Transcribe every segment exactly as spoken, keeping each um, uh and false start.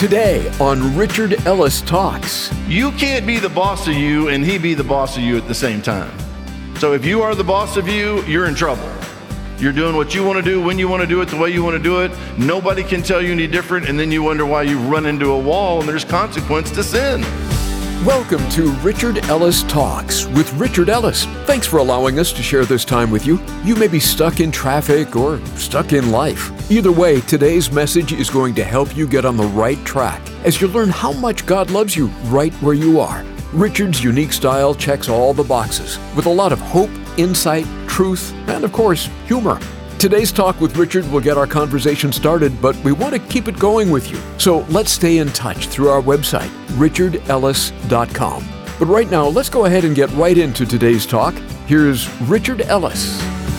Today on Richard Ellis Talks. You can't be the boss of you and he be the boss of you at the same time. So if you are the boss of you, you're in trouble. You're doing what you want to do, when you want to do it, the way you want to do it. Nobody can tell you any different, and then you wonder why you run into a wall and there's consequence to sin. Welcome to Richard Ellis Talks with Richard Ellis. Thanks for allowing us to share this time with you. You may be stuck in traffic or stuck in life. Either way, today's message is going to help you get on the right track as you learn how much God loves you right where you are. Richard's unique style checks all the boxes with a lot of hope, insight, truth, and of course, humor. Today's talk with Richard will get our conversation started, but we want to keep it going with you. So let's stay in touch through our website, richard ellis dot com. But right now, let's go ahead and get right into today's talk. Here's Richard Ellis.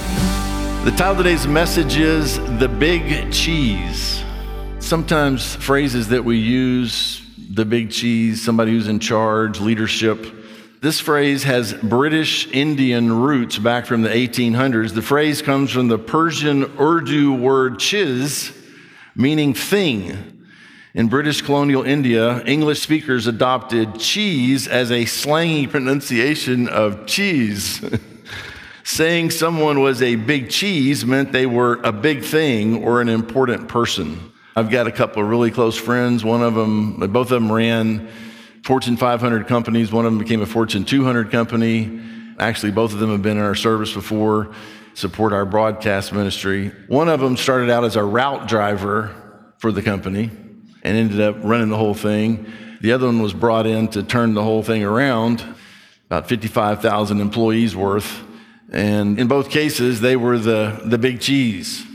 The title of today's message is The Big Cheese. Sometimes phrases that we use, the big cheese, somebody who's in charge, leadership. This phrase has British Indian roots back from the eighteen hundreds. The phrase comes from the Persian Urdu word chiz, meaning thing. In British colonial India, English speakers adopted cheese as a slangy pronunciation of cheese. Saying someone was a big cheese meant they were a big thing or an important person. I've got a couple of really close friends. One of them, both of them ran Fortune five hundred companies. One of them became a Fortune two hundred company. Actually, both of them have been in our service before, support our broadcast ministry. One of them started out as a route driver for the company and ended up running the whole thing. The other one was brought in to turn the whole thing around, about fifty-five thousand employees worth. And in both cases, they were the, the big cheese.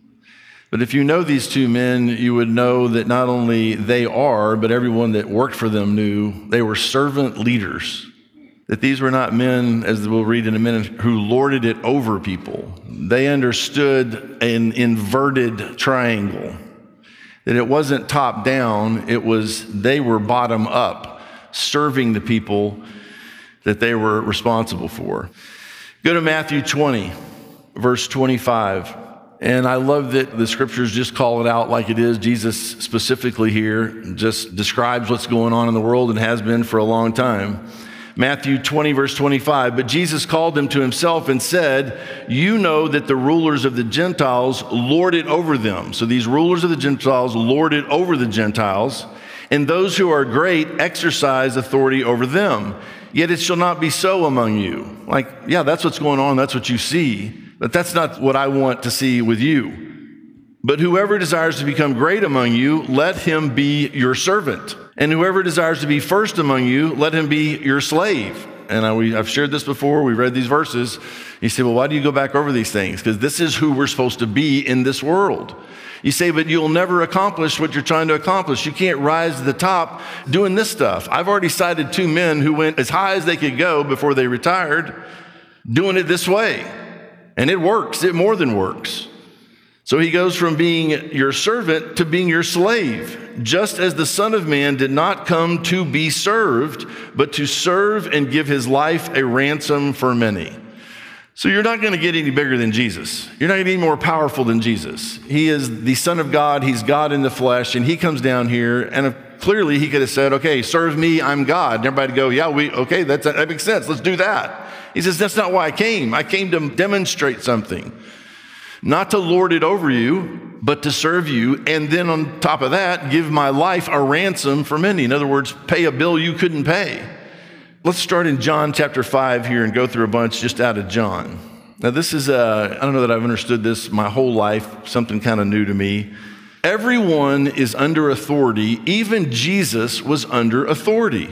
But if you know these two men, you would know that not only they are, but everyone that worked for them knew they were servant leaders. That these were not men, as we'll read in a minute, who lorded it over people. They understood an inverted triangle. That it wasn't top down, it was they were bottom up, serving the people that they were responsible for. Go to Matthew twenty, verse twenty-five. And I love that the scriptures just call it out like it is. Jesus specifically here just describes what's going on in the world and has been for a long time. Matthew twenty, verse twenty-five, but Jesus called them to himself and said, you know that the rulers of the Gentiles lord it over them. So these rulers of the Gentiles lord it over the Gentiles, and those who are great exercise authority over them. Yet it shall not be so among you. Like, yeah, that's what's going on. That's what you see. But that's not what I want to see with you. But whoever desires to become great among you, let him be your servant. And whoever desires to be first among you, let him be your slave. And I, we, I've shared this before. We read these verses. You say, well, why do you go back over these things? Because this is who we're supposed to be in this world. You say, but you'll never accomplish what you're trying to accomplish. You can't rise to the top doing this stuff. I've already cited two men who went as high as they could go before they retired, doing it this way. And it works. It more than works. So he goes from being your servant to being your slave, just as the Son of Man did not come to be served, but to serve and give his life a ransom for many. So you're not going to get any bigger than Jesus. You're not going to be any more powerful than Jesus. He is the Son of God. He's God in the flesh, and he comes down here, and clearly he could have said, okay, serve me, I'm God. And everybody would go, yeah, we okay, that's, that makes sense. Let's do that. He says, that's not why I came. I came to demonstrate something. Not to lord it over you, but to serve you. And then on top of that, give my life a ransom for many. In other words, pay a bill you couldn't pay. Let's start in John chapter five here and go through a bunch just out of John. Now this is, uh, I don't know that I've understood this my whole life, something kind of new to me. Everyone is under authority. Even Jesus was under authority.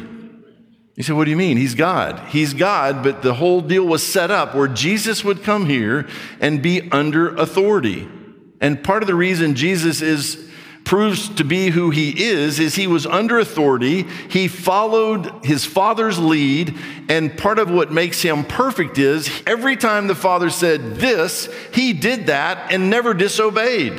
You say, what do you mean? He's God. He's God, but the whole deal was set up where Jesus would come here and be under authority. And part of the reason Jesus is proves to be who he is, is he was under authority. He followed his Father's lead. And part of what makes him perfect is every time the Father said this, he did that and never disobeyed.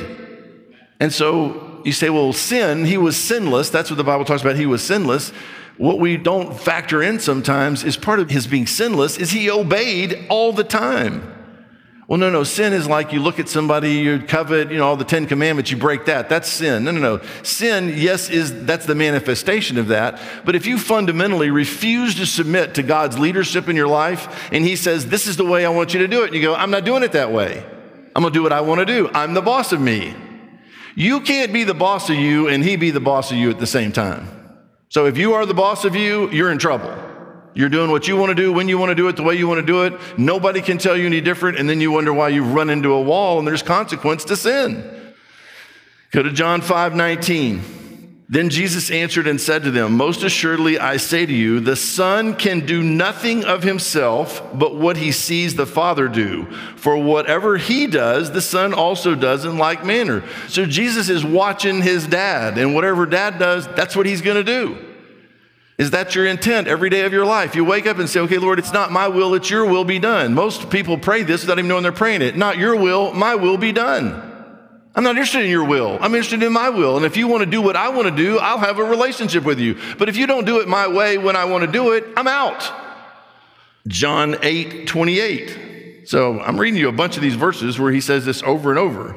And so you say, well, sin, he was sinless. That's what the Bible talks about. He was sinless. What we don't factor in sometimes is part of his being sinless is he obeyed all the time. Well, no, no, sin is like you look at somebody, you covet, you know, all the Ten Commandments, you break that. That's sin. No, no, no. Sin, yes, is that's the manifestation of that. But if you fundamentally refuse to submit to God's leadership in your life, and he says, this is the way I want you to do it, and you go, I'm not doing it that way. I'm going to do what I want to do. I'm the boss of me. You can't be the boss of you and he be the boss of you at the same time. So if you are the boss of you, you're in trouble. You're doing what you want to do, when you want to do it, the way you want to do it. Nobody can tell you any different, and then you wonder why you've run into a wall and there's consequence to sin. Go to John five nineteen. Then Jesus answered and said to them, most assuredly I say to you, the Son can do nothing of himself but what he sees the Father do. For whatever he does, the Son also does in like manner. So Jesus is watching his dad, and whatever dad does, that's what he's going to do. Is that your intent every day of your life? You wake up and say, okay, Lord, it's not my will, it's your will be done. Most people pray this without even knowing they're praying it. Not your will, my will be done. I'm not interested in your will. I'm interested in my will. And if you want to do what I want to do, I'll have a relationship with you. But if you don't do it my way when I want to do it, I'm out. John eight twenty-eight. So I'm reading you a bunch of these verses where he says this over and over.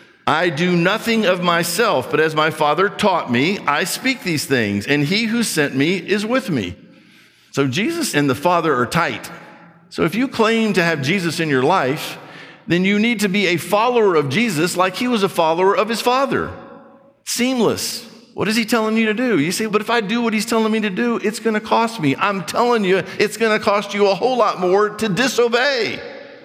I do nothing of myself, but as my Father taught me, I speak these things, and he who sent me is with me. So Jesus and the Father are tight. So if you claim to have Jesus in your life, then you need to be a follower of Jesus like he was a follower of his Father. Seamless. What is he telling you to do? You say, but if I do what he's telling me to do, it's going to cost me. I'm telling you, it's going to cost you a whole lot more to disobey.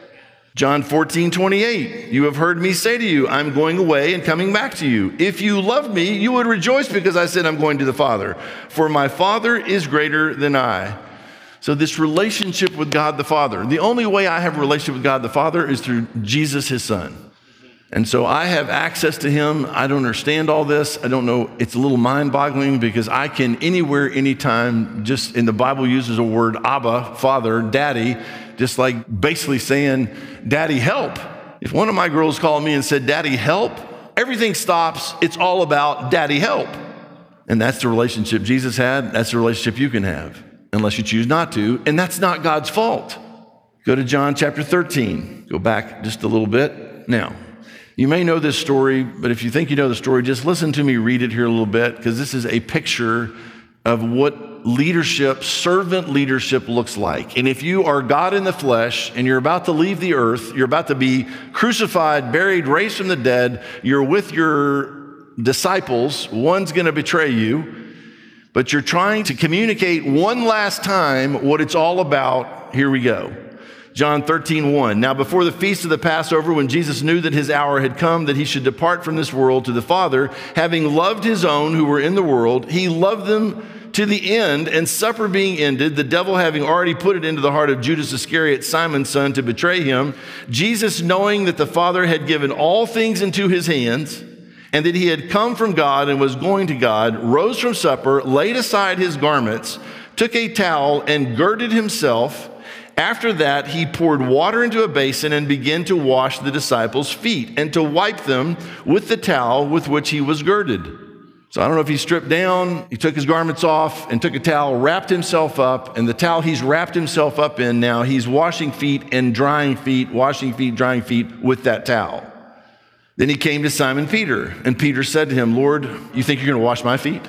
John fourteen twenty-eight, you have heard me say to you, I'm going away and coming back to you. If you loved me, you would rejoice because I said I'm going to the Father. For my Father is greater than I. So this relationship with God the Father, the only way I have a relationship with God the Father is through Jesus, his Son. And so I have access to him. I don't understand all this. I don't know. It's a little mind-boggling because I can anywhere, anytime, just in the Bible uses a word, Abba, Father, Daddy, just like basically saying, Daddy, help. If one of my girls called me and said, Daddy, help, everything stops. It's all about Daddy, help. And that's the relationship Jesus had. That's the relationship you can have, unless you choose not to. And that's not God's fault. Go to John chapter thirteen. Go back just a little bit. Now, you may know this story, but if you think you know the story, just listen to me read it here a little bit, because this is a picture of what leadership, servant leadership looks like. And if you are God in the flesh and you're about to leave the earth, you're about to be crucified, buried, raised from the dead, you're with your disciples, one's going to betray you, but you're trying to communicate one last time what it's all about. Here we go. John thirteen one. Now before the feast of the Passover, when Jesus knew that his hour had come, that he should depart from this world to the Father, having loved his own who were in the world, he loved them to the end, and supper being ended, the devil having already put it into the heart of Judas Iscariot, Simon's son, to betray him, Jesus, knowing that the Father had given all things into his hands, and that he had come from God and was going to God, rose from supper, laid aside his garments, took a towel and girded himself. After that, he poured water into a basin and began to wash the disciples' feet and to wipe them with the towel with which he was girded. So I don't know if he stripped down, he took his garments off and took a towel, wrapped himself up, and the towel he's wrapped himself up in now, he's washing feet and drying feet, washing feet, drying feet with that towel. Then he came to Simon Peter, and Peter said to him, Lord, you think you're going to wash my feet?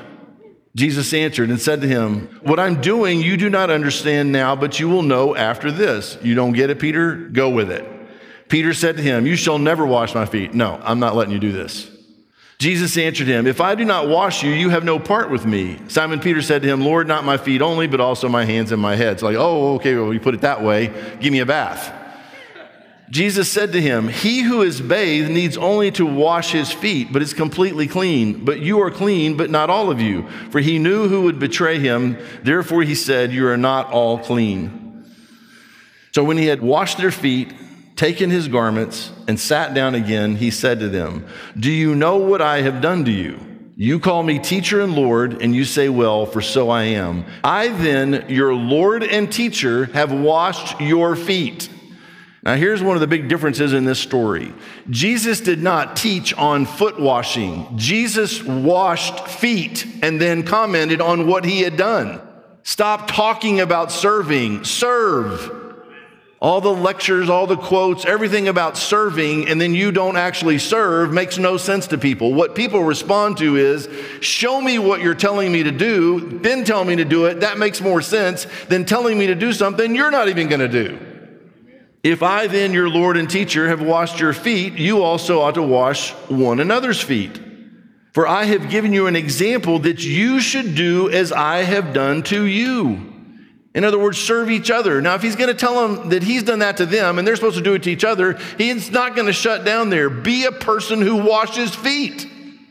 Jesus answered and said to him, what I'm doing you do not understand now, but you will know after this. You don't get it, Peter? Go with it. Peter said to him, you shall never wash my feet. No, I'm not letting you do this. Jesus answered him, if I do not wash you, you have no part with me. Simon Peter said to him, Lord, not my feet only, but also my hands and my head. It's like, oh, okay, well, you put it that way. Give me a bath. Jesus said to him, he who is bathed needs only to wash his feet, but is completely clean. But you are clean, but not all of you. For he knew who would betray him. Therefore he said, you are not all clean. So when he had washed their feet, taken his garments, and sat down again, he said to them, do you know what I have done to you? You call me teacher and Lord, and you say, well, for so I am. I then, your Lord and teacher, have washed your feet. Now, here's one of the big differences in this story. Jesus did not teach on foot washing. Jesus washed feet and then commented on what he had done. Stop talking about serving. Serve. All the lectures, all the quotes, everything about serving, and then you don't actually serve makes no sense to people. What people respond to is, show me what you're telling me to do, then tell me to do it. That makes more sense than telling me to do something you're not even going to do. If I then, your Lord and teacher, have washed your feet, you also ought to wash one another's feet. For I have given you an example that you should do as I have done to you. In other words, serve each other. Now, if he's going to tell them that he's done that to them and they're supposed to do it to each other, he's not going to shut down there. Be a person who washes feet.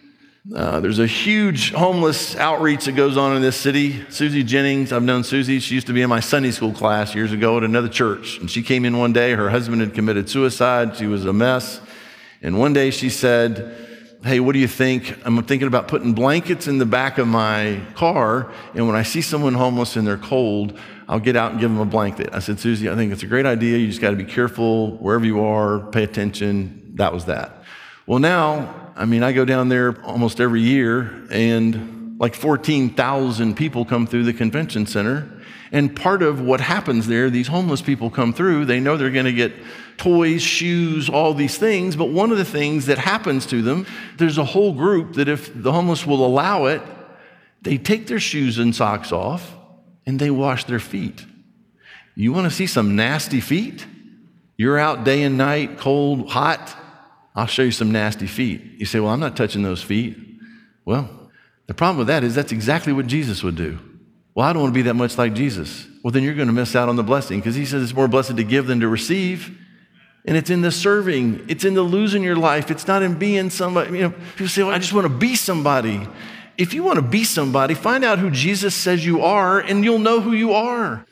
Uh, there's a huge homeless outreach that goes on in this city. Susie Jennings, I've known Susie. She used to be in my Sunday school class years ago at another church. And she came in one day. Her husband had committed suicide. She was a mess. And one day she said, hey, what do you think? I'm thinking about putting blankets in the back of my car, and when I see someone homeless and they're cold, I'll get out and give them a blanket. I said, Susie, I think it's a great idea. You just got to be careful wherever you are, pay attention. That was that. Well, now, I mean, I go down there almost every year, and like fourteen thousand people come through the convention center. And part of what happens there, these homeless people come through, they know they're going to get toys, shoes, all these things. But one of the things that happens to them, there's a whole group that if the homeless will allow it, they take their shoes and socks off and they wash their feet. You want to see some nasty feet? You're out day and night, cold, hot. I'll show you some nasty feet. You say, well, I'm not touching those feet. Well, the problem with that is that's exactly what Jesus would do. Well, I don't want to be that much like Jesus. Well, then you're going to miss out on the blessing, because he says it's more blessed to give than to receive. And it's in the serving. It's in the losing your life. It's not in being somebody. You know, people say, well, I just want to be somebody. If you want to be somebody, find out who Jesus says you are, and you'll know who you are.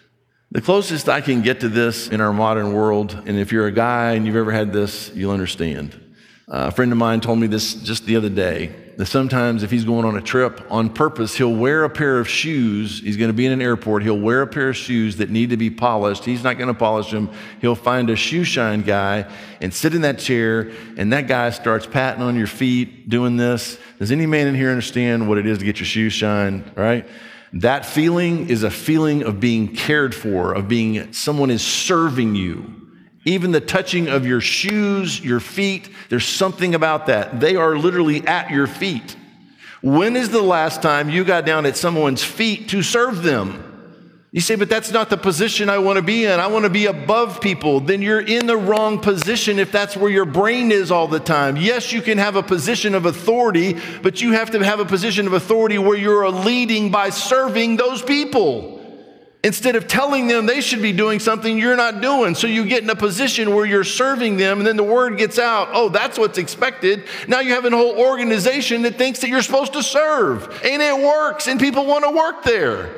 The closest I can get to this in our modern world, and if you're a guy and you've ever had this, you'll understand. Uh, a friend of mine told me this just the other day, that sometimes if he's going on a trip on purpose, he'll wear a pair of shoes. He's going to be in an airport. He'll wear a pair of shoes that need to be polished. He's not going to polish them. He'll find a shoe shine guy and sit in that chair, and that guy starts patting on your feet, doing this. Does any man in here understand what it is to get your shoes shined, right? That feeling is a feeling of being cared for, of being someone is serving you. Even the touching of your shoes, your feet, there's something about that. They are literally at your feet. When is the last time you got down at someone's feet to serve them? You say, but that's not the position I want to be in. I want to be above people. Then you're in the wrong position if that's where your brain is all the time. Yes, you can have a position of authority, but you have to have a position of authority where you're leading by serving those people. Instead of telling them they should be doing something you're not doing. So you get in a position where you're serving them, and then the word gets out, oh, that's what's expected. Now you have a whole organization that thinks that you're supposed to serve, and it works, and people want to work there.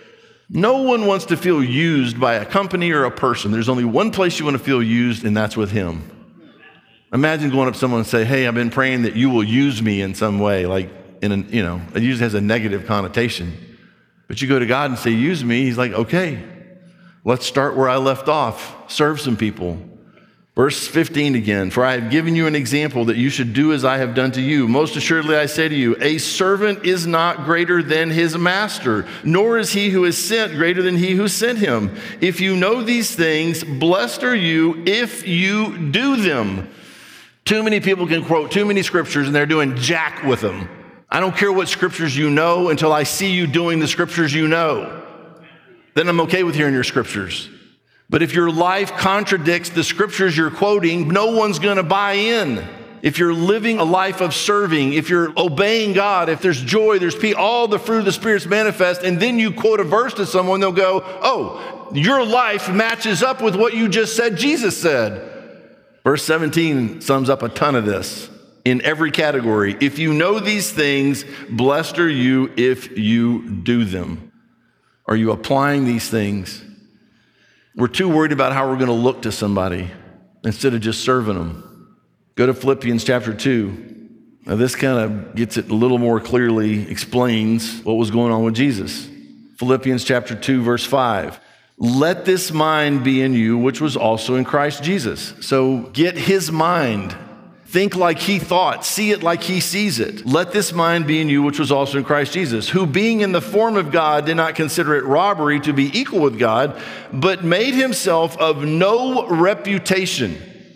No one wants to feel used by a company or a person. There's only one place you want to feel used, and that's with him. Imagine going up to someone and say, hey, I've been praying that you will use me in some way, like in a, you know, it usually has a negative connotation. But you go to God and say, use me. He's like, okay, let's start where I left off. Serve some people. Verse fifteen again, for I have given you an example that you should do as I have done to you. Most assuredly, I say to you, a servant is not greater than his master, nor is he who is sent greater than he who sent him. If you know these things, blessed are you if you do them. Too many people can quote too many scriptures and they're doing jack with them. I don't care what scriptures you know until I see you doing the scriptures you know. Then I'm okay with hearing your scriptures. But if your life contradicts the scriptures you're quoting, no one's going to buy in. If you're living a life of serving, if you're obeying God, if there's joy, there's peace, all the fruit of the Spirit's manifest, and then you quote a verse to someone, they'll go, oh, your life matches up with what you just said Jesus said. Verse seventeen sums up a ton of this. In every category. If you know these things, blessed are you if you do them. Are you applying these things? We're too worried about how we're going to look to somebody instead of just serving them. Go to Philippians chapter two. Now this kind of gets it a little more clearly, explains what was going on with Jesus. Philippians chapter two, verse five. Let this mind be in you, which was also in Christ Jesus. So get his mind. Think like he thought, see it like he sees it. Let this mind be in you, which was also in Christ Jesus, who being in the form of God did not consider it robbery to be equal with God, but made himself of no reputation.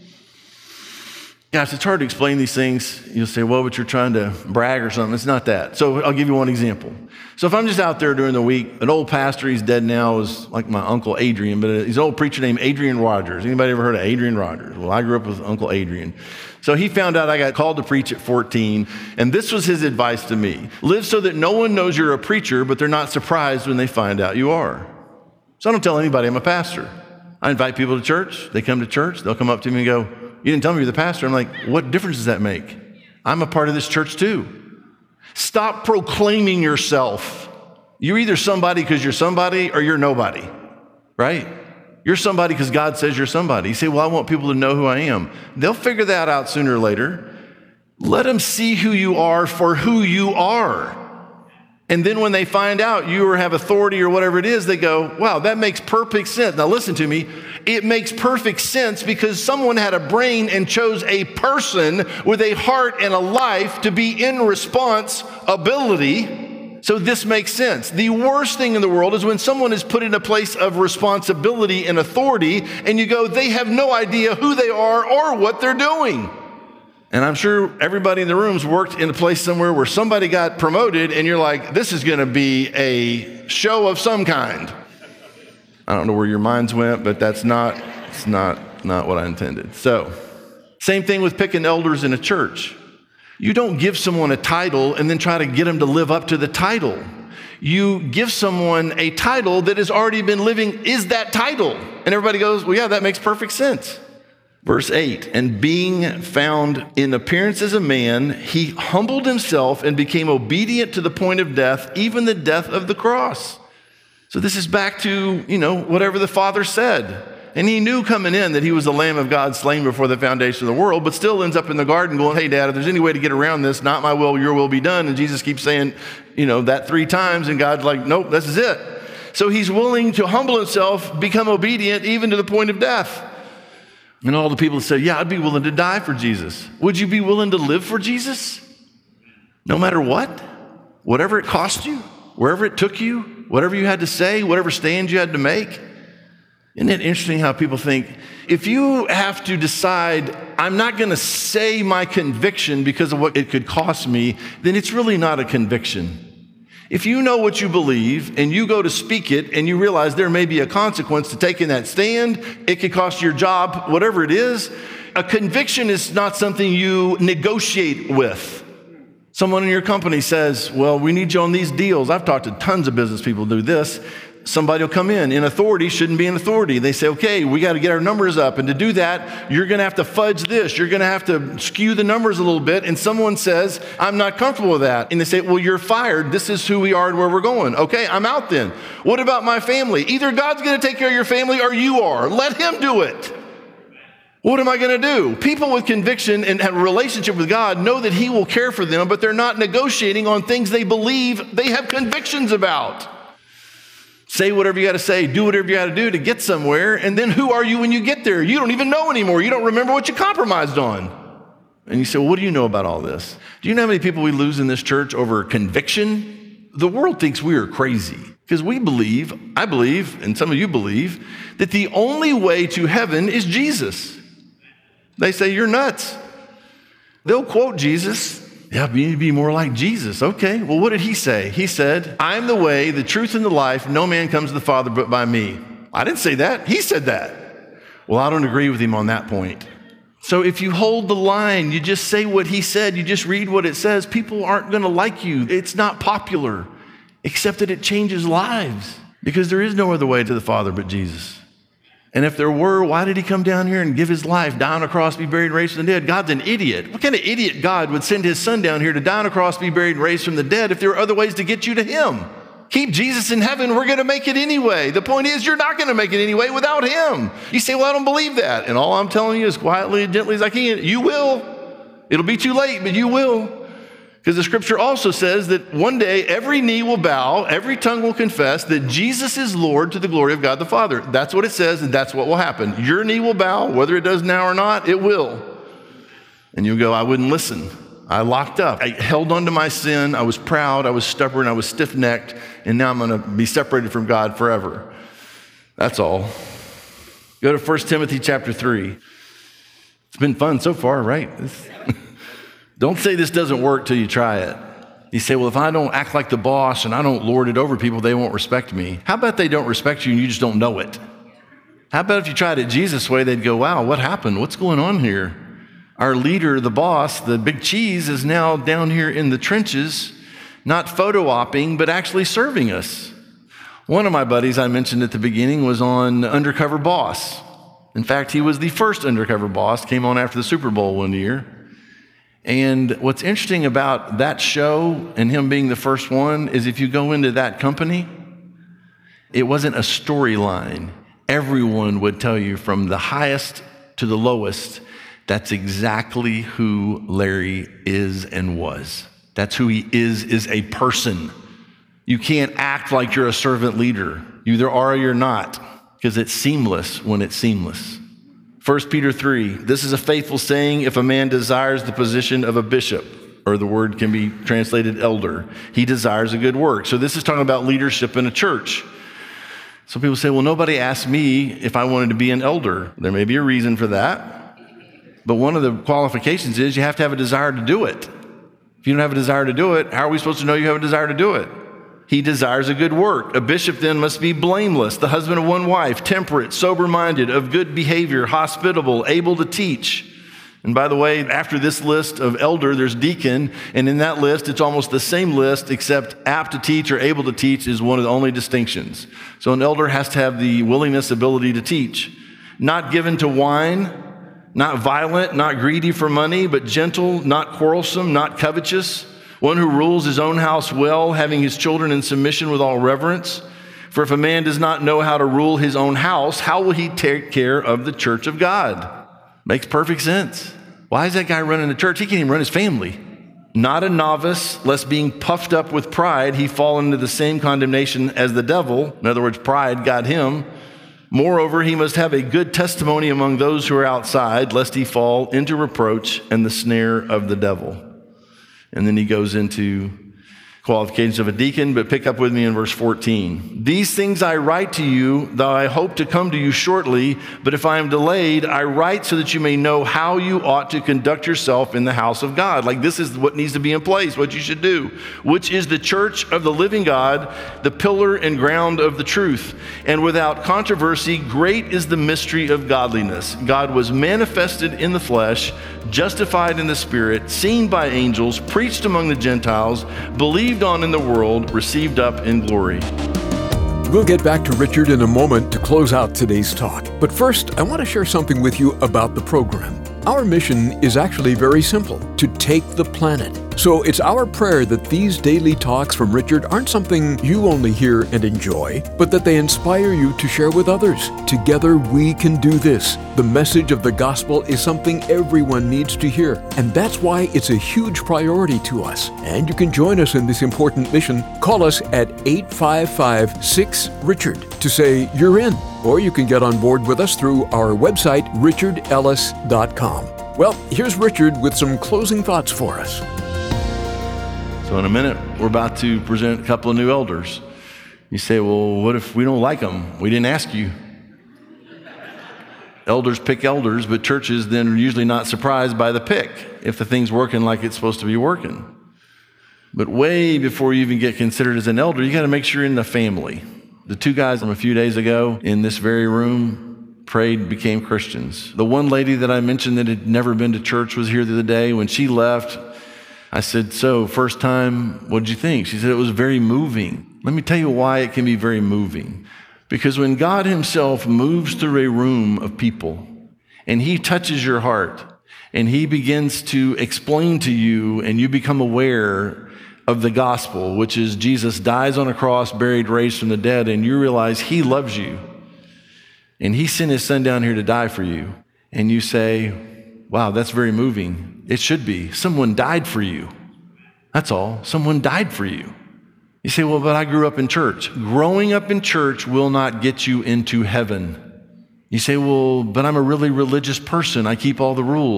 Gosh, it's hard to explain these things. You'll say, well, but you're trying to brag or something. It's not that. So I'll give you one example. So if I'm just out there during the week, an old pastor, he's dead now, is like my Uncle Adrian, but he's an old preacher named Adrian Rogers. Anybody ever heard of Adrian Rogers? Well, I grew up with Uncle Adrian. So he found out I got called to preach at fourteen, and this was his advice to me. Live so that no one knows you're a preacher, but they're not surprised when they find out you are. So I don't tell anybody I'm a pastor. I invite people to church. They come to church. They'll come up to me and go, you didn't tell me you're the pastor. I'm like, what difference does that make? I'm a part of this church too. Stop proclaiming yourself. You're either somebody because you're somebody or you're nobody, right? You're somebody because God says you're somebody. You say, well, I want people to know who I am. They'll figure that out sooner or later. Let them see who you are for who you are. And then when they find out you have authority or whatever it is, they go, wow, that makes perfect sense. Now listen to me. It makes perfect sense because someone had a brain and chose a person with a heart and a life to be in responsibility. So this makes sense. The worst thing in the world is when someone is put in a place of responsibility and authority and you go, they have no idea who they are or what they're doing. And I'm sure everybody in the room's worked in a place somewhere where somebody got promoted and you're like, this is going to be a show of some kind. I don't know where your minds went, but that's not, it's not, not what I intended. So, same thing with picking elders in a church. You don't give someone a title and then try to get them to live up to the title. You give someone a title that has already been living, is that title? And everybody goes, well, yeah, that makes perfect sense. Verse eight, and being found in appearance as a man, he humbled himself and became obedient to the point of death, even the death of the cross. So this is back to, you know, whatever the Father said. And he knew coming in that he was the Lamb of God slain before the foundation of the world, but still ends up in the garden going, hey, Dad, if there's any way to get around this, not my will, your will be done. And Jesus keeps saying, you know, that three times, and God's like, nope, this is it. So he's willing to humble himself, become obedient, even to the point of death. And all the people say, yeah, I'd be willing to die for Jesus. Would you be willing to live for Jesus? No matter what? Whatever it cost you? Wherever it took you? Whatever you had to say? Whatever stand you had to make? Isn't it interesting how people think, if you have to decide, I'm not going to say my conviction because of what it could cost me, then it's really not a conviction. If you know what you believe and you go to speak it and you realize there may be a consequence to taking that stand, it could cost you your job, whatever it is, a conviction is not something you negotiate with. Someone in your company says, well, we need you on these deals. I've talked to tons of business people who do this. Somebody will come in. In authority shouldn't be in authority. They say, okay, we got to get our numbers up. And to do that, you're going to have to fudge this. You're going to have to skew the numbers a little bit. And someone says, I'm not comfortable with that. And they say, well, you're fired. This is who we are and where we're going. Okay, I'm out then. What about my family? Either God's going to take care of your family or you are. Let him do it. What am I going to do? People with conviction and have a relationship with God know that he will care for them, but they're not negotiating on things they believe they have convictions about. Say whatever you got to say, do whatever you got to do to get somewhere, and then who are you when you get there? You don't even know anymore. You don't remember what you compromised on. And you say, well, what do you know about all this? Do you know how many people we lose in this church over conviction? The world thinks we are crazy because we believe, I believe, and some of you believe, that the only way to heaven is Jesus. They say, you're nuts. They'll quote Jesus. Yeah, you need to be more like Jesus. Okay, well, what did he say? He said, I'm the way, the truth, and the life. No man comes to the Father but by me. I didn't say that. He said that. Well, I don't agree with him on that point. So if you hold the line, you just say what he said, you just read what it says, people aren't going to like you. It's not popular, except that it changes lives because there is no other way to the Father but Jesus. And if there were, why did he come down here and give his life, die on a cross, be buried, and raised from the dead? God's an idiot. What kind of idiot God would send his son down here to die on a cross, be buried, and raised from the dead if there were other ways to get you to him? Keep Jesus in heaven. We're going to make it anyway. The point is, you're not going to make it anyway without him. You say, well, I don't believe that. And all I'm telling you as quietly and gently as I can, you will. It'll be too late, but you will. Because the scripture also says that one day every knee will bow, every tongue will confess that Jesus is Lord to the glory of God the Father. That's what it says, and that's what will happen. Your knee will bow, whether it does now or not, it will. And you'll go, I wouldn't listen. I locked up. I held on to my sin. I was proud. I was stubborn. I was stiff-necked. And now I'm going to be separated from God forever. That's all. Go to First Timothy chapter three. It's been fun so far, right? Don't say this doesn't work till you try it. You say, well, if I don't act like the boss and I don't lord it over people, they won't respect me. How about they don't respect you and you just don't know it? How about if you tried it Jesus' way, they'd go, wow, what happened? What's going on here? Our leader, the boss, the big cheese, is now down here in the trenches, not photo-opping, but actually serving us. One of my buddies I mentioned at the beginning was on Undercover Boss. In fact, he was the first Undercover Boss, came on after the Super Bowl one year. And what's interesting about that show and him being the first one is if you go into that company, it wasn't a storyline. Everyone would tell you from the highest to the lowest, that's exactly who Larry is and was. That's who he is, is a person. You can't act like you're a servant leader. You either are or you're not, because it's seamless when it's seamless. First Peter three, this is a faithful saying, if a man desires the position of a bishop, or the word can be translated elder, he desires a good work. So this is talking about leadership in a church. Some people say, well, nobody asked me if I wanted to be an elder. There may be a reason for that. But one of the qualifications is you have to have a desire to do it. If you don't have a desire to do it, how are we supposed to know you have a desire to do it? He desires a good work. A bishop then must be blameless, the husband of one wife, temperate, sober-minded, of good behavior, hospitable, able to teach. And by the way, after this list of elder, there's deacon. And in that list, it's almost the same list, except apt to teach or able to teach is one of the only distinctions. So an elder has to have the willingness, ability to teach. Not given to wine, not violent, not greedy for money, but gentle, not quarrelsome, not covetous. One who rules his own house well, having his children in submission with all reverence. For if a man does not know how to rule his own house, how will he take care of the church of God? Makes perfect sense. Why is that guy running the church? He can't even run his family. Not a novice, lest being puffed up with pride, he fall into the same condemnation as the devil. In other words, pride got him. Moreover, he must have a good testimony among those who are outside, lest he fall into reproach and the snare of the devil. And then he goes into qualifications of a deacon, but pick up with me in verse fourteen. These things I write to you, though I hope to come to you shortly, but if I am delayed, I write so that you may know how you ought to conduct yourself in the house of God. Like this is what needs to be in place, what you should do, which is the church of the living God, the pillar and ground of the truth. And without controversy, great is the mystery of godliness. God was manifested in the flesh, justified in the spirit, seen by angels, preached among the Gentiles, believed on in the world, received up in glory. We'll get back to Richard in a moment to close out today's talk. But first, I want to share something with you about the program. Our mission is actually very simple, to take the planet. So it's our prayer that these daily talks from Richard aren't something you only hear and enjoy, but that they inspire you to share with others. Together we can do this. The message of the gospel is something everyone needs to hear, and that's why it's a huge priority to us. And you can join us in this important mission. Call us at eight five five, six, Richard to say you're in, or you can get on board with us through our website, richard ellis dot com. Well, here's Richard with some closing thoughts for us. So in a minute, we're about to present a couple of new elders. You say, well, what if we don't like them? We didn't ask you. Elders pick elders, but churches then are usually not surprised by the pick if the thing's working like it's supposed to be working. But way before you even get considered as an elder, you got to make sure you're in the family. The two guys from a few days ago in this very room prayed, became Christians. The one lady that I mentioned that had never been to church was here the other day. When she left, I said, so first time, what did you think? She said, it was very moving. Let me tell you why it can be very moving. Because when God himself moves through a room of people and he touches your heart and he begins to explain to you and you become aware of the gospel, which is Jesus dies on a cross, buried, raised from the dead, and you realize he loves you and he sent his son down here to die for you. And you say, wow, that's very moving. It should be. Someone died for you. That's all. Someone died for you. You say, well, but I grew up in church. Growing up in church will not get you into heaven. You say, well, but I'm a really religious person. I keep all the rules.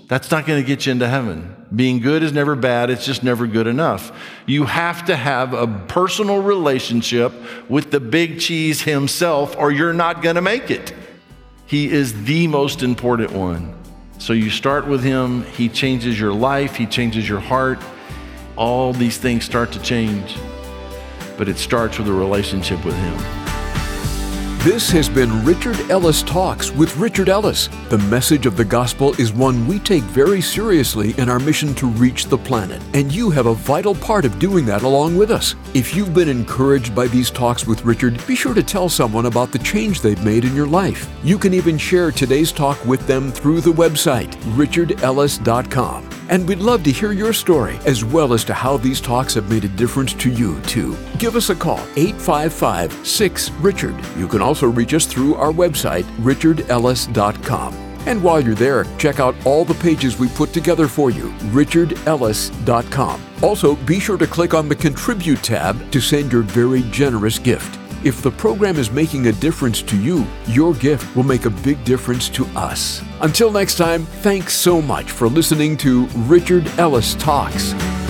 That's not going to get you into heaven. Being good is never bad. It's just never good enough. You have to have a personal relationship with the big cheese himself, or you're not going to make it. He is the most important one. So you start with him. He changes your life. He changes your heart. All these things start to change. But it starts with a relationship with him. This has been Richard Ellis Talks with Richard Ellis. The message of the gospel is one we take very seriously in our mission to reach the planet, and you have a vital part of doing that along with us. If you've been encouraged by these talks with Richard, be sure to tell someone about the change they've made in your life. You can even share today's talk with them through the website, richard ellis dot com. And we'd love to hear your story, as well as to how these talks have made a difference to you, too. Give us a call, eight five five, six, Richard. You can also reach us through our website, richard ellis dot com. And while you're there, check out all the pages we put together for you, richard ellis dot com. Also, be sure to click on the Contribute tab to send your very generous gift. If the program is making a difference to you, your gift will make a big difference to us. Until next time, thanks so much for listening to Richard Ellis Talks.